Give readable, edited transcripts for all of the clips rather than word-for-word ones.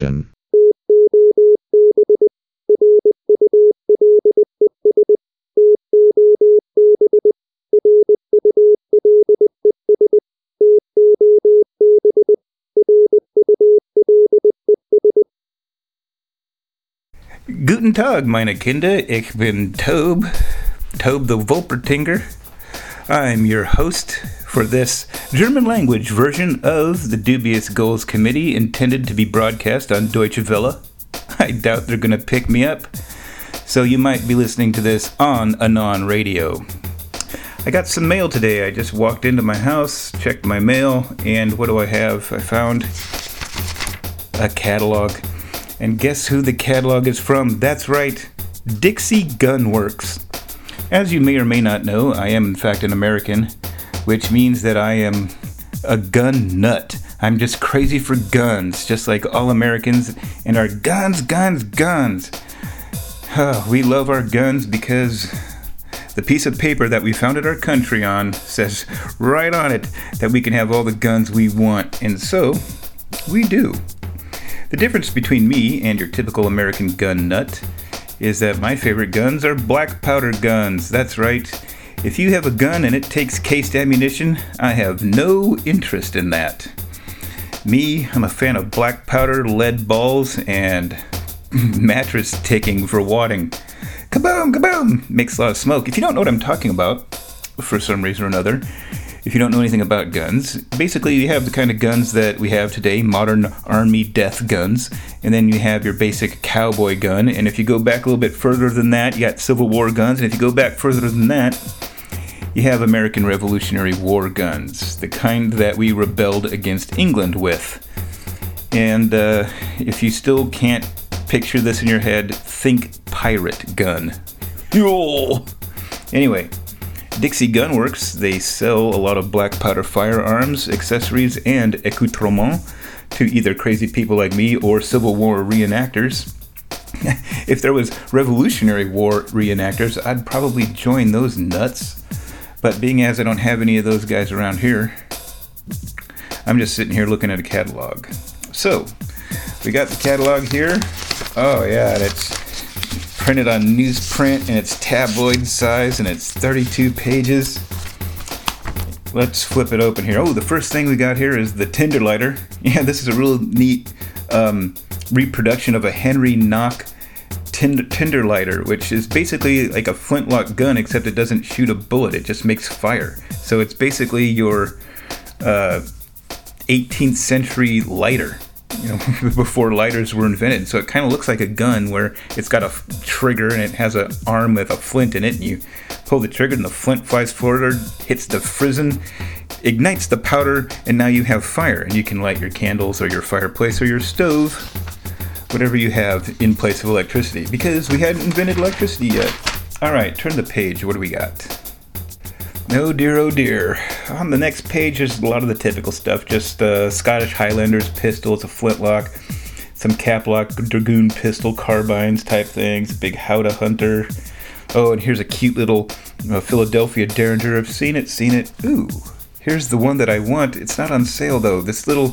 Station. Guten Tag, meine Kinder. Ich bin Tobe the Wolpertinger. I'm your host for this German language version of the Dubious Goals Committee intended to be broadcast on Deutsche Welle. I doubt they're going to pick me up, so you might be listening to this on Anon Radio. I got some mail today. I just walked into my house, checked my mail, and what do I have? I found a catalog. And guess who the catalog is from? That's right, Dixie Gun Works. As you may or may not know, I am in fact an American, which means that I am a gun nut. I'm just crazy for guns, just like all Americans, and our guns. We love our guns because the piece of paper that we founded our country on says right on it that we can have all the guns we want, and so we do. The difference between me and your typical American gun nut is that my favorite guns are black powder guns. That's right. If you have a gun and it takes cased ammunition, I have no interest in that. Me, I'm a fan of black powder, lead balls, and mattress ticking for wadding. Kaboom, kaboom! Makes a lot of smoke. If you don't know what I'm talking about, for some reason or another, if you don't know anything about guns, basically you have the kind of guns that we have today, modern army death guns, and then you have your basic cowboy gun, and if you go back a little bit further than that, you got Civil War guns, and if you go back further than that, you have American Revolutionary War guns, the kind that we rebelled against England with. And if you still can't picture this in your head, think pirate gun. Anyway, Dixie Gun Works, they sell a lot of black powder firearms, accessories, and accoutrements to either crazy people like me or Civil War reenactors. If there was Revolutionary War reenactors, I'd probably join those nuts. But being as I don't have any of those guys around here, I'm just sitting here looking at a catalog. So, we got the catalog here. Oh yeah, and it's printed on newsprint, and it's tabloid size, and it's 32 pages. Let's flip it open here. Oh, the first thing we got here is the Tinderlighter. Yeah, this is a real neat reproduction of a Henry Knock Tinderlighter, which is basically like a flintlock gun, except it doesn't shoot a bullet, it just makes fire. So it's basically your 18th century lighter, you know, before lighters were invented. So it kind of looks like a gun where it's got a trigger and it has an arm with a flint in it, and you pull the trigger and the flint flies forward, hits the frizzen, ignites the powder, and now you have fire, and you can light your candles or your fireplace or your stove, whatever you have in place of electricity, because we hadn't invented electricity yet. Alright, turn the page. What do we got? Oh dear. On the next page is a lot of the typical stuff, just Scottish Highlanders pistols, a flintlock, some caplock dragoon pistol carbines type things, big Howdah Hunter. Oh, and here's a cute little Philadelphia Derringer. I've seen it. Ooh, here's the one that I want. It's not on sale though. This little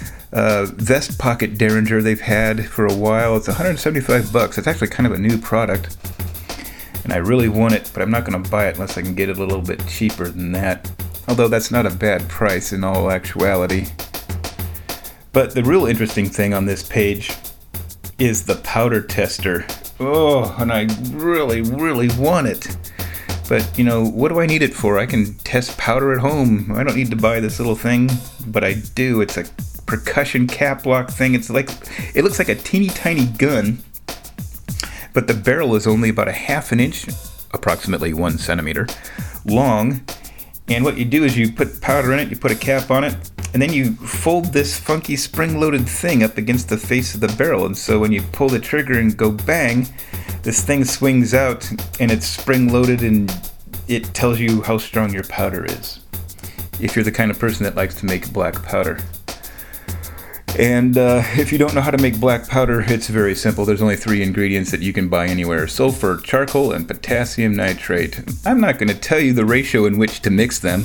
vest pocket Derringer they've had for a while. It's $175. It's actually kind of a new product. And I really want it, but I'm not going to buy it unless I can get it a little bit cheaper than that. Although that's not a bad price in all actuality. But the real interesting thing on this page is the powder tester. Oh, and I really want it. But, you know, what do I need it for? I can test powder at home. I don't need to buy this little thing, but I do. It's a percussion cap lock thing. It looks like a teeny tiny gun, but the barrel is only about a half an inch, approximately 1 centimeter, long. And what you do is you put powder in it, you put a cap on it, and then you fold this funky spring-loaded thing up against the face of the barrel. And so when you pull the trigger and go bang, this thing swings out, and it's spring-loaded, and it tells you how strong your powder is, if you're the kind of person that likes to make black powder. And if you don't know how to make black powder, it's very simple. There's only 3 ingredients that you can buy anywhere: sulfur, charcoal, and potassium nitrate. I'm not going to tell you the ratio in which to mix them,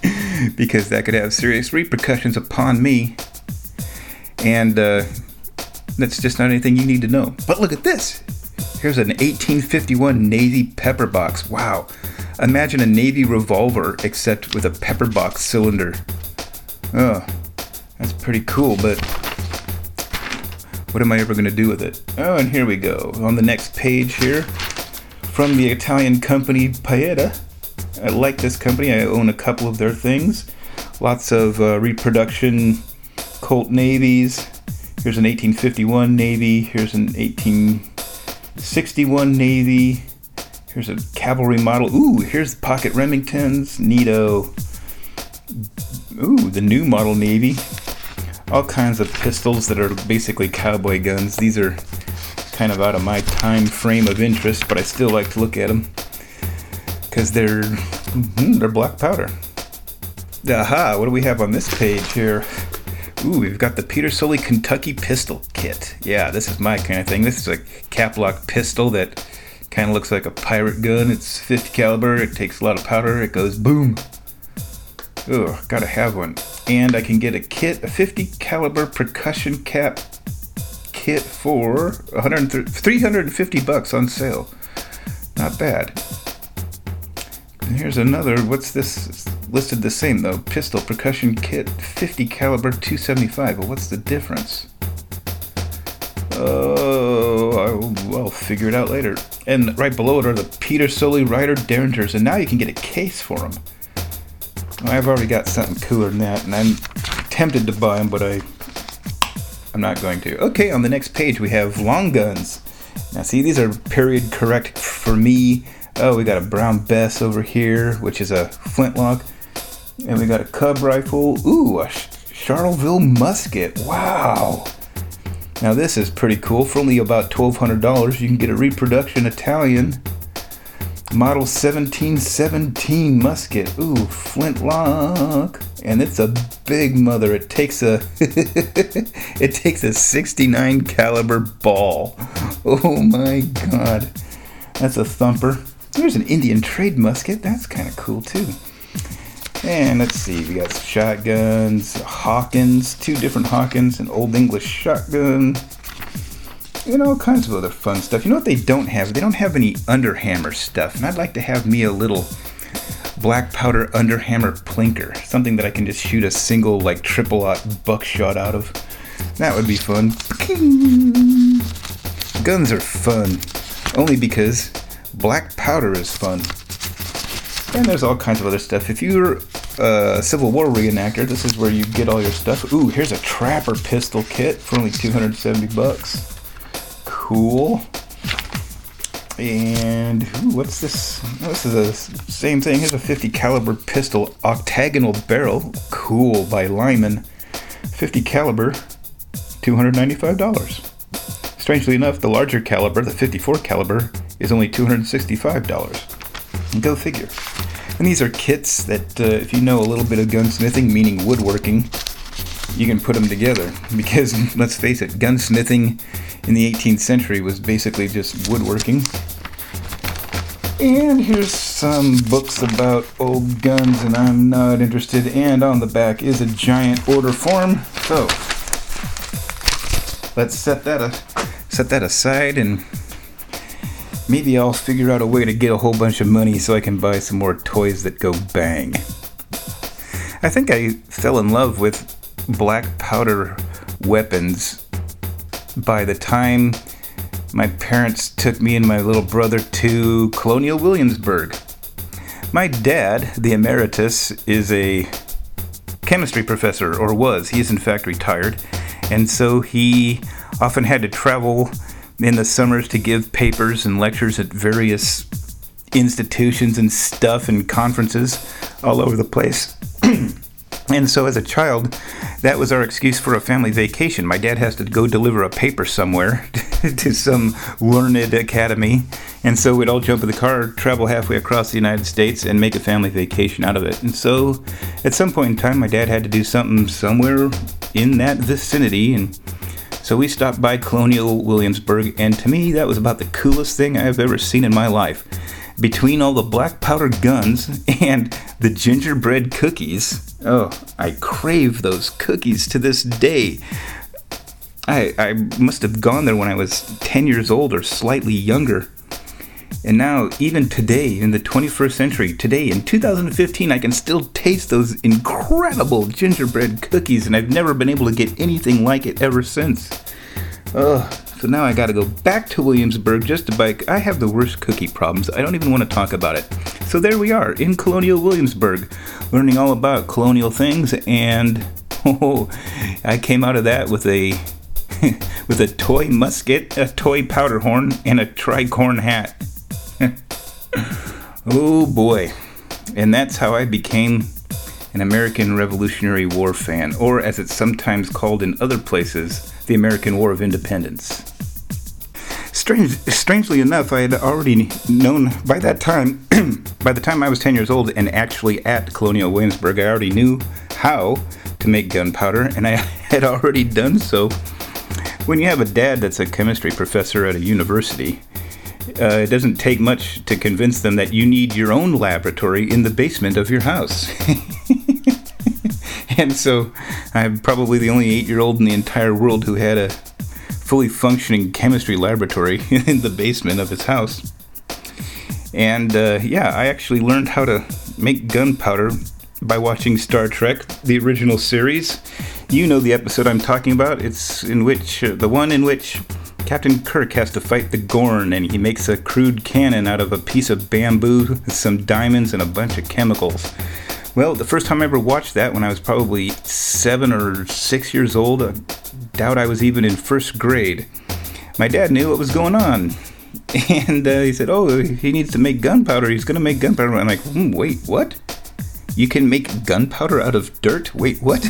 because that could have serious repercussions upon me. And That's just not anything you need to know. But look at this. Here's an 1851 Navy pepper box. Wow. Imagine a Navy revolver except with a pepper box cylinder. Oh, that's pretty cool, but what am I ever going to do with it? Oh, and here we go. On the next page here, from the Italian company Paetta. I like this company. I own a couple of their things. Lots of reproduction Colt Navies. Here's an 1851 Navy. Here's an 1861 Navy. Here's a cavalry model. Ooh, here's the Pocket Remingtons. Neato. Ooh, the new model Navy. All kinds of pistols that are basically cowboy guns. These are kind of out of my time frame of interest, but I still like to look at them because they're black powder. Aha, what do we have on this page here? Ooh, we've got the Peter Sully Kentucky pistol kit. Yeah, this is my kind of thing. This is a cap-lock pistol that kind of looks like a pirate gun. It's 50 caliber. It takes a lot of powder. It goes boom. Ooh, gotta have one. And I can get a kit, a 50 caliber percussion cap kit for $350 on sale. Not bad. And here's another. What's this? It's listed the same though. Pistol percussion kit, 50 caliber, $275. Well, what's the difference? Oh, I'll figure it out later. And right below it are the Peter Sully Ryder Derringers, and now you can get a case for them. I've already got something cooler than that, and I'm tempted to buy them, but I'm not going to. Okay, on the next page we have long guns. Now see, these are period correct for me. Oh, we got a Brown Bess over here, which is a flintlock. And we got a Cub rifle. Ooh, a Charleville musket. Wow. Now this is pretty cool. For only about $1,200, you can get a reproduction Italian Model 1717 musket. Ooh, flintlock. And it's a big mother. It takes a it takes a 69 caliber ball. Oh my god. That's a thumper. There's an Indian trade musket. That's kind of cool too. And let's see, we got shotguns, Hawkins, 2 different Hawkins, an Old English shotgun, and all kinds of other fun stuff. You know what they don't have? They don't have any underhammer stuff, and I'd like to have me a little black powder underhammer plinker, something that I can just shoot a single, like, triple-aught buckshot out of. That would be fun. Guns are fun, only because black powder is fun. And there's all kinds of other stuff. If you're a Civil War reenactor, this is where you get all your stuff. Ooh, here's a Trapper pistol kit for only $270. Cool. And ooh, what's this? Oh, this is the same thing. Here's a 50 caliber pistol octagonal barrel. Cool, by Lyman. 50 caliber, $295. Strangely enough, the larger caliber, the 54 caliber, is only $265. Go figure. And these are kits that, if you know a little bit of gunsmithing, meaning woodworking, you can put them together. Because, let's face it, gunsmithing in the 18th century was basically just woodworking. And here's some books about old guns, and I'm not interested. And on the back is a giant order form. So, let's set that aside, and maybe I'll figure out a way to get a whole bunch of money so I can buy some more toys that go bang. I think I fell in love with black powder weapons by the time my parents took me and my little brother to Colonial Williamsburg. My dad, the emeritus, is a chemistry professor, or was. He is in fact retired, and so he often had to travel in the summers to give papers and lectures at various institutions and stuff and conferences all over the place. And so as a child, that was our excuse for a family vacation. My dad has to go deliver a paper somewhere to some learned academy. And so we'd all jump in the car, travel halfway across the United States, and make a family vacation out of it. And so at some point in time, my dad had to do something somewhere in that vicinity, and so we stopped by Colonial Williamsburg, and to me, that was about the coolest thing I've ever seen in my life. Between all the black powder guns and the gingerbread cookies, oh, I crave those cookies to this day. I must have gone there when I was 10 years old or slightly younger. And now, even today, in the 21st century, today in 2015, I can still taste those incredible gingerbread cookies, and I've never been able to get anything like it ever since. Ugh. So now I gotta go back to Williamsburg just to buy. I have the worst cookie problems. I don't even want to talk about it. So there we are, in Colonial Williamsburg, learning all about colonial things, and I came out of that with a with a toy musket, a toy powder horn, and a tricorn hat. Oh boy. And that's how I became an American Revolutionary War fan, or as it's sometimes called in other places, the American War of Independence. Strangely enough, I had already known by that time, by the time I was 10 years old and actually at Colonial Williamsburg, I already knew how to make gunpowder, and I had already done so. When you have a dad that's a chemistry professor at a university, it doesn't take much to convince them that you need your own laboratory in the basement of your house. And so I'm probably the only 8-year-old in the entire world who had a fully functioning chemistry laboratory in the basement of his house. And I actually learned how to make gunpowder by watching Star Trek, the original series. You know the episode I'm talking about. It's the one in which Captain Kirk has to fight the Gorn, and he makes a crude cannon out of a piece of bamboo, some diamonds, and a bunch of chemicals. Well, the first time I ever watched that, when I was probably 7 or 6 years old, I doubt I was even in first grade, my dad knew what was going on. And he said, he needs to make gunpowder. He's going to make gunpowder. I'm like, wait, what? You can make gunpowder out of dirt? Wait, what?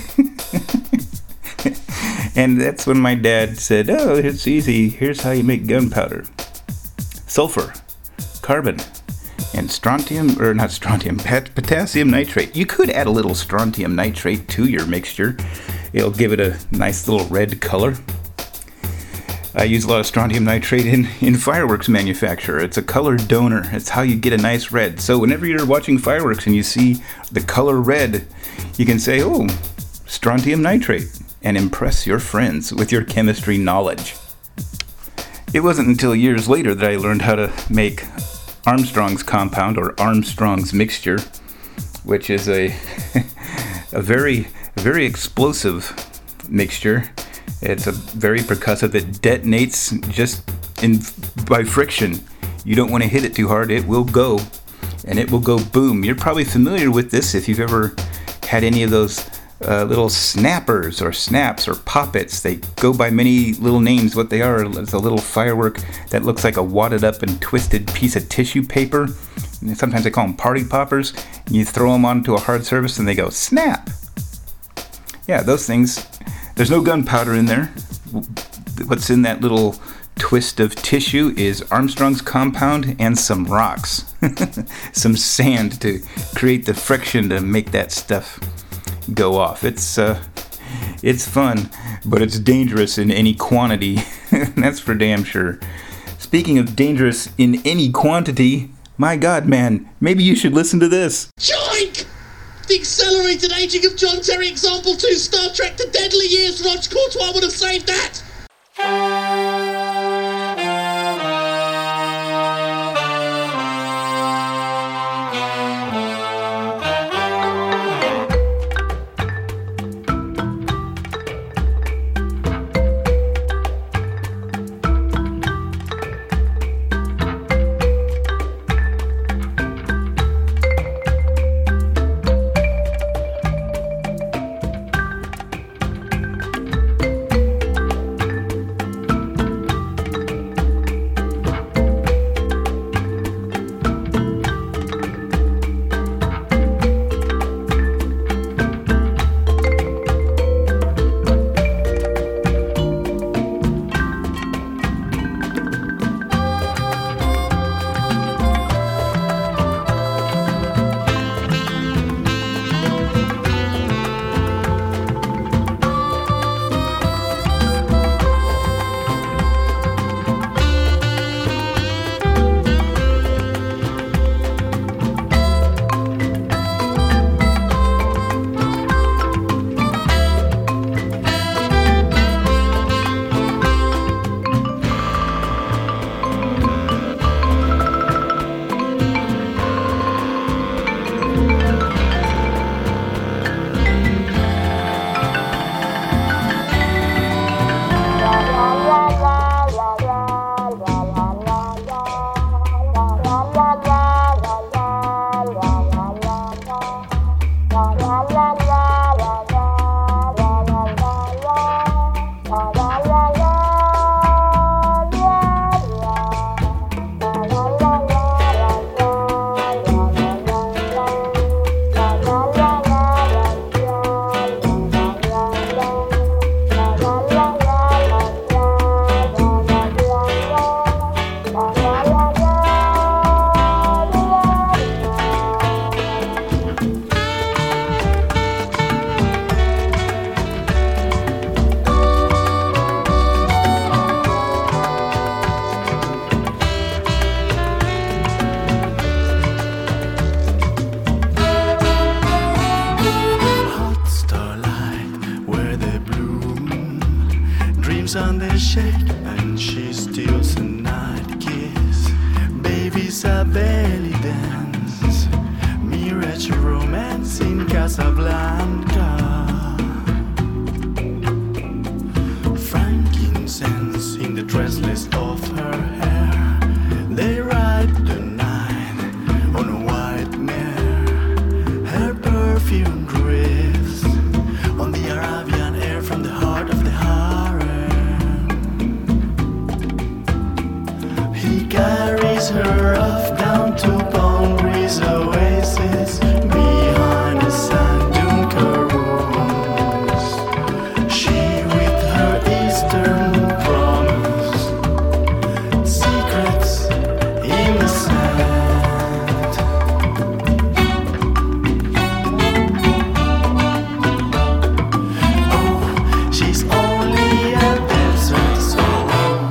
And that's when my dad said, it's easy. Here's how you make gunpowder. Sulfur, carbon, and potassium nitrate. You could add a little strontium nitrate to your mixture. It'll give it a nice little red color. I use a lot of strontium nitrate in fireworks manufacture. It's a color donor. It's how you get a nice red. So whenever you're watching fireworks and you see the color red, you can say, strontium nitrate, and impress your friends with your chemistry knowledge. It wasn't until years later that I learned how to make Armstrong's compound, or Armstrong's mixture, which is a very, very explosive mixture. It's a very percussive. It detonates just by friction. You don't want to hit it too hard. It will go, and it will go boom. You're probably familiar with this if you've ever had any of those little snappers or snaps or poppets. They go by many little names. What they are is a little firework that looks like a wadded up and twisted piece of tissue paper. And sometimes they call them party poppers. And you throw them onto a hard surface and they go snap. Yeah, those things. There's no gunpowder in there. What's in that little twist of tissue is Armstrong's compound and some rocks. Some sand to create the friction to make that stuff go off. It's fun, but it's dangerous in any quantity. That's for damn sure. Speaking of dangerous in any quantity, my God, man, maybe you should listen to this. Joink! The accelerated aging of John Terry Example 2 Star Trek The Deadly Years. Rog Courtois would have saved that! they shake and she steals a night kiss. Babies are belly dance, mirage romance in Casablanca. Frankincense in the dress list of her hair. They ride the night on a white mare. Her perfume drifts on the Arabian air from the heart of the harem. He carries her off down to Palm Breeze Oasis behind the sand dune caroons. She with her Eastern promise, secrets in the sand. Oh, she's only a desert song.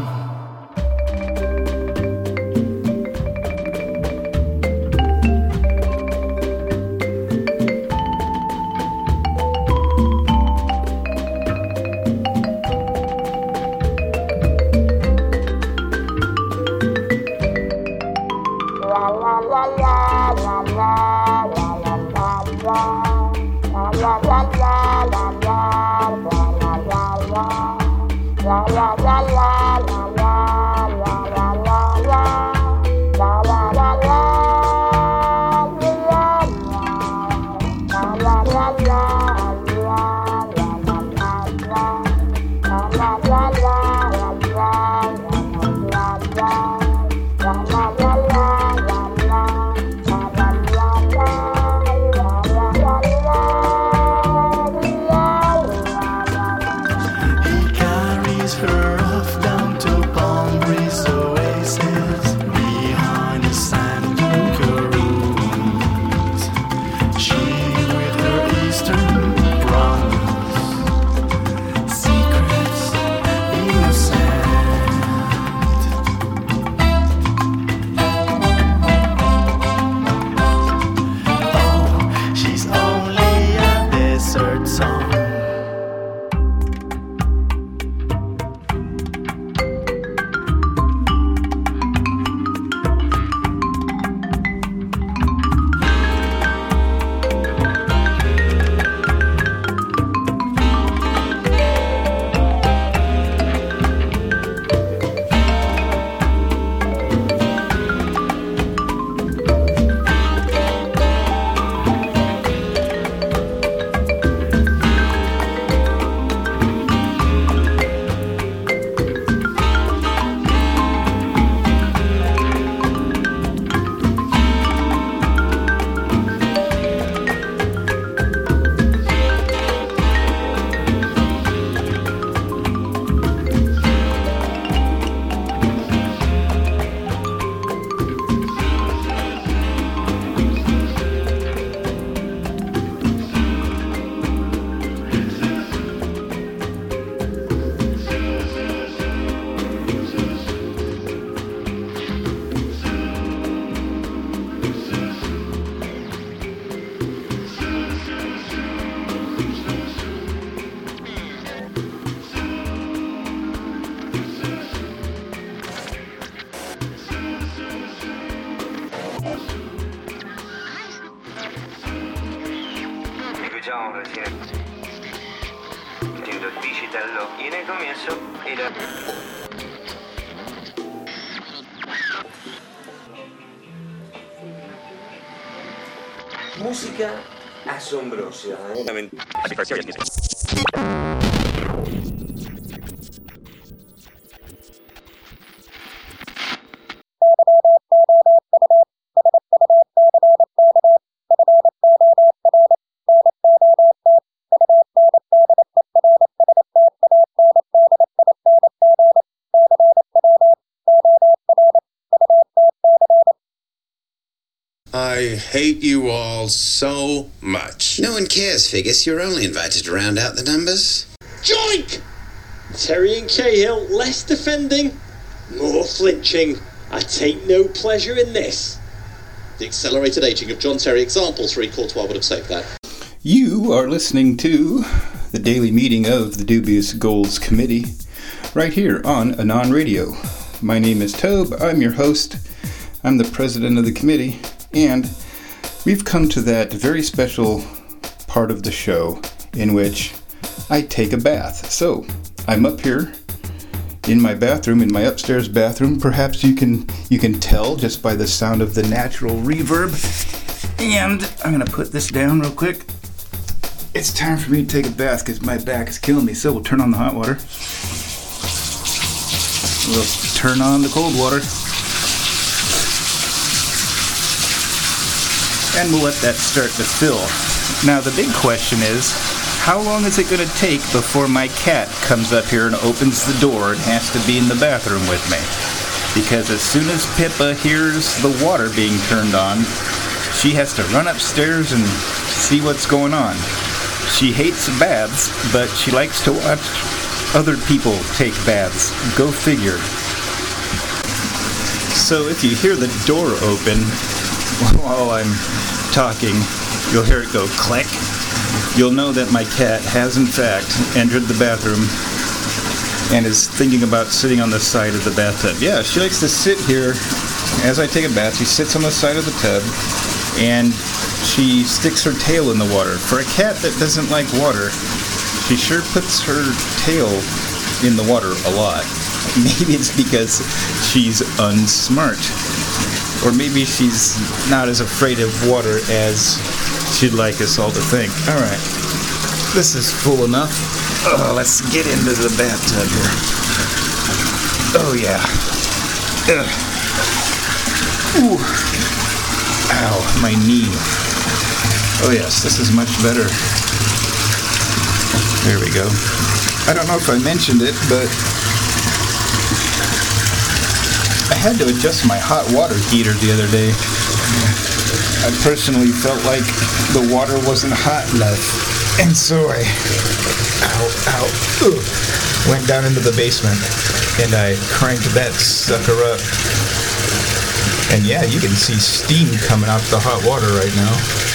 He carries her off down to Palm Breeze Oasis behind the sand dune caroons. She with her Eastern promise, secrets in the sand. Oh, she's only a desert song. Rifugiamo Presidente. Intendo Bicitello in commesso il... Música asombrosa. I hate you all so much. No one cares, Figgis. You're only invited to round out the numbers. Joink! Terry and Cahill, less defending, more flinching. I take no pleasure in this. The accelerated aging of John Terry example 3, Courtois would have saved that. You are listening to the daily meeting of the Dubious Goals Committee. right here on Anon Radio. My name is Tobe, I'm your host, I'm the president of the committee, and we've come to that very special part of the show in which I take a bath. So, I'm up here in my bathroom, in my upstairs bathroom. Perhaps you can tell just by the sound of the natural reverb. And I'm going to put this down real quick. It's time for me to take a bath because my back is killing me. So we'll turn on the hot water. We'll turn on the cold water. And we'll let that start to fill. Now the big question is, how long is it going to take before my cat comes up here and opens the door and has to be in the bathroom with me? Because as soon as Pippa hears the water being turned on, she has to run upstairs and see what's going on. She hates baths, but she likes to watch other people take baths. Go figure. So if you hear the door open while I'm talking, you'll hear it go click. You'll know that my cat has in fact entered the bathroom and is thinking about sitting on the side of the bathtub. Yeah, she likes to sit here as I take a bath. She sits on the side of the tub and she sticks her tail in the water. For a cat that doesn't like water, she sure puts her tail in the water a lot. Maybe it's because she's unsmart. Or maybe she's not as afraid of water as she'd like us all to think. Alright, this is full enough. Oh, let's get into the bathtub here. Oh yeah. Ugh. Ooh. Ow, my knee. Oh yes, this is much better. There we go. I don't know if I mentioned it, but I had to adjust my hot water heater the other day. I personally felt like the water wasn't hot enough, and so I went down into the basement and I cranked that sucker up. And yeah, you can see steam coming out the hot water right now.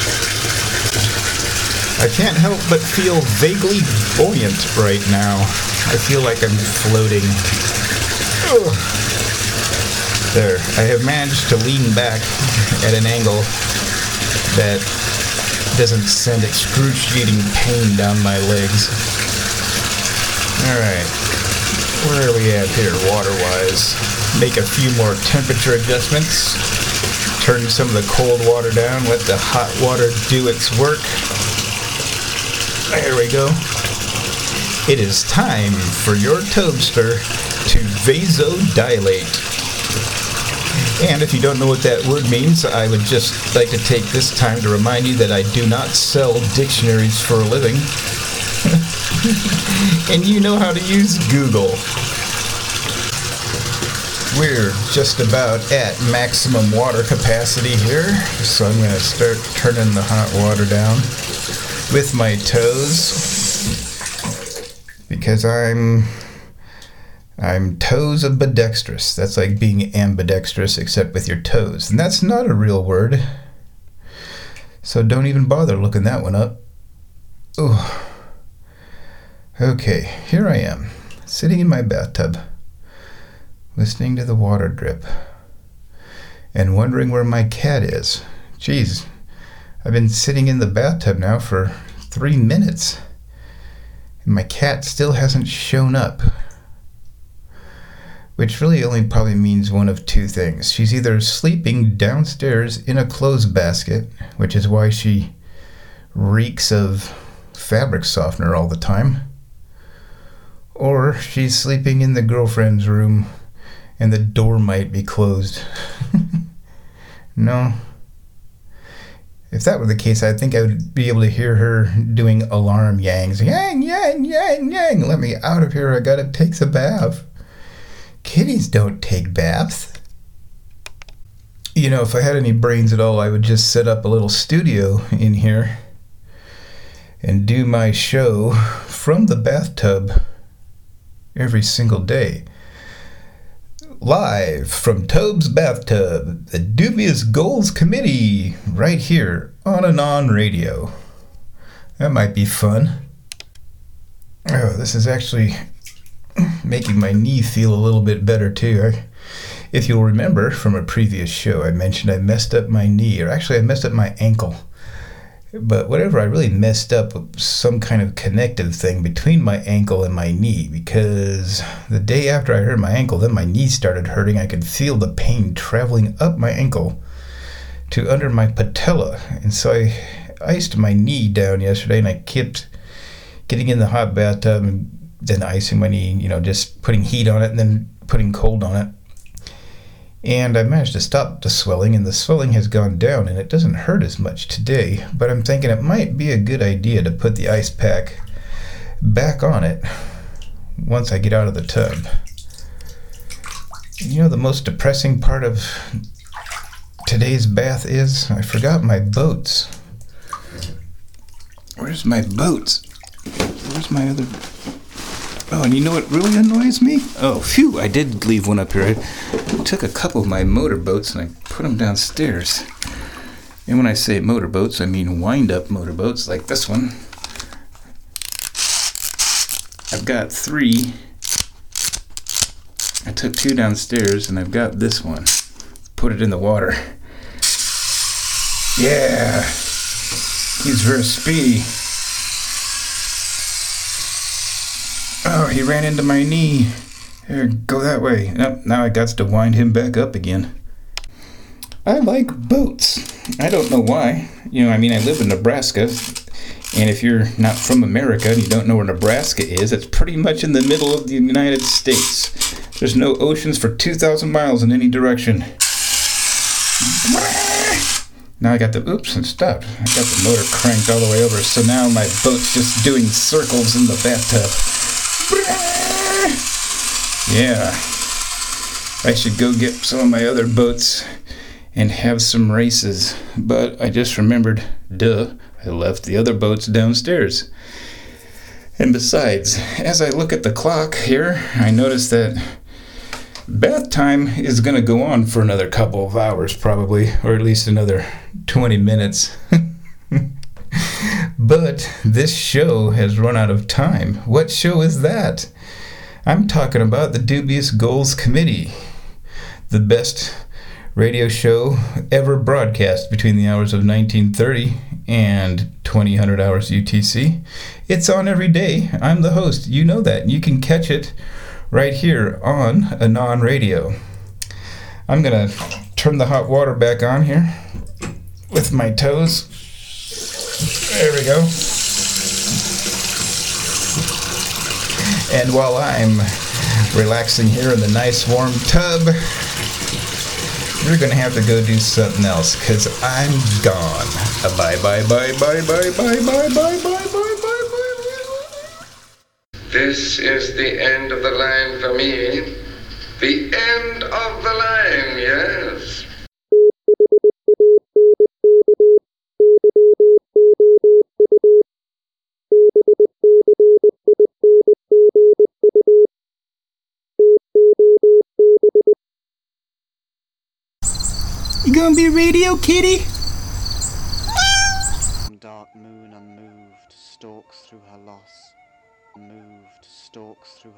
I can't help but feel vaguely buoyant right now. I feel like I'm floating. Ugh. There, I have managed to lean back at an angle that doesn't send excruciating pain down my legs. Alright, where are we at here, water-wise? Make a few more temperature adjustments. Turn some of the cold water down, let the hot water do its work. There we go. It is time for your Tobester to vasodilate. And if you don't know what that word means, I would just like to take this time to remind you that I do not sell dictionaries for a living. And you know how to use Google. We're just about at maximum water capacity here, so I'm going to start turning the hot water down with my toes, because I'm toes ambidextrous. That's like being ambidextrous except with your toes, and that's not a real word, so don't even bother looking that one up. Ooh. Okay, here I am, sitting in my bathtub, listening to the water drip, and wondering where my cat is. Jeez, I've been sitting in the bathtub now for 3 minutes, and my cat still hasn't shown up. Which really only probably means one of two things. She's either sleeping downstairs in a clothes basket, which is why she reeks of fabric softener all the time, or she's sleeping in the girlfriend's room and the door might be closed. No. If that were the case, I think I would be able to hear her doing alarm yangs. Yang, yang, yang, yang. Let me out of here. I gotta take a bath. Kitties don't take baths. You know, if I had any brains at all, I would just set up a little studio in here and do my show from the bathtub every single day. Live from Tobe's Bathtub, the Dubious Goals Committee, right here on Anon Radio. That might be fun. Oh, this is actually making my knee feel a little bit better too. If you'll remember from a previous show, I mentioned I messed up my knee, or actually I messed up my ankle. But whatever, I really messed up with some kind of connective thing between my ankle and my knee, because the day after I hurt my ankle, then my knee started hurting. I could feel the pain traveling up my ankle to under my patella. And so I iced my knee down yesterday, and I kept getting in the hot bathtub and then icing my knee, just putting heat on it and then putting cold on it. And I managed to stop the swelling, and the swelling has gone down, and it doesn't hurt as much today. But I'm thinking it might be a good idea to put the ice pack back on it once I get out of the tub. The most depressing part of today's bath is I forgot my boats. Where's my boats? Where's my other... Oh, and you know what really annoys me? Oh, phew, I did leave one up here. I took a couple of my motorboats and I put them downstairs. And when I say motorboats, I mean wind-up motorboats like this one. I've got 3. I took 2 downstairs, and I've got this one. Put it in the water. Yeah, he's very speedy. Oh, he ran into my knee. Here, go that way. Nope, now I got to wind him back up again. I like boats. I don't know why. I live in Nebraska, and if you're not from America and you don't know where Nebraska is, it's pretty much in the middle of the United States. There's no oceans for 2,000 miles in any direction. Now I got and stopped. I got the motor cranked all the way over, so now my boat's just doing circles in the bathtub. Yeah, I should go get some of my other boats and have some races. But I just remembered, I left the other boats downstairs. And besides, as I look at the clock here, I notice that bath time is going to go on for another couple of hours probably, or at least another 20 minutes. But this show has run out of time. What show is that? I'm talking about the Dubious Goals Committee, the best radio show ever broadcast between the hours of 1930 and 2000 hours UTC. It's on every day. I'm the host. You know that. You can catch it right here on Anon Radio. I'm going to turn the hot water back on here with my toes. There we go. And while I'm relaxing here in the nice warm tub, you're going to have to go do something else, because I'm gone. Bye, bye, bye, bye, bye, bye, bye, bye, bye, bye, bye, bye. This is the end of the line for me. The end of the line, yes. You gonna be Radio Kitty? Dark moon unmoved stalks through her loss, unmoved stalks through